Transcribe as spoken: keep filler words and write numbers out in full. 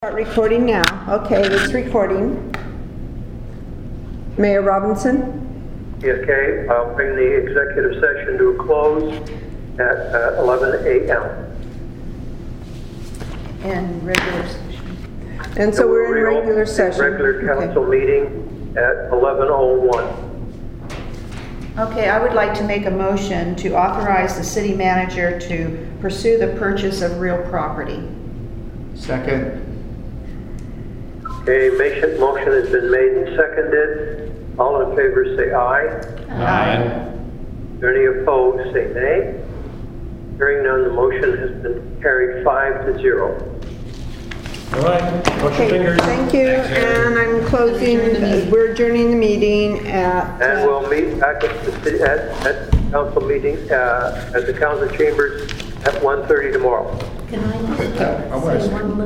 Start recording now. Okay, it's recording. Mayor Robinson? Okay, I'll bring the executive session to a close at uh, eleven a m And regular session. And so we're in regular session. Regular council Okay. meeting at eleven oh one. Okay, I would like to make a motion to authorize the city manager to pursue the purchase of real property. Second. Okay, motion motion has been made and seconded. All in favor say aye. Aye. Any opposed say nay. Hearing none, the motion has been carried five to zero. All right, cross your Okay, fingers. thank you, and I'm closing, we're adjourning the meeting at... And uh, we'll meet back at the city, at, at the council meeting, uh, at the council chambers at one thirty tomorrow. Can I just I wanna say say- one